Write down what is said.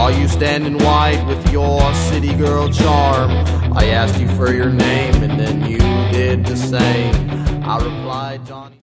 saw you standing wide with your city girl charm. I asked you for your name and then you did the same. I replied, Johnny.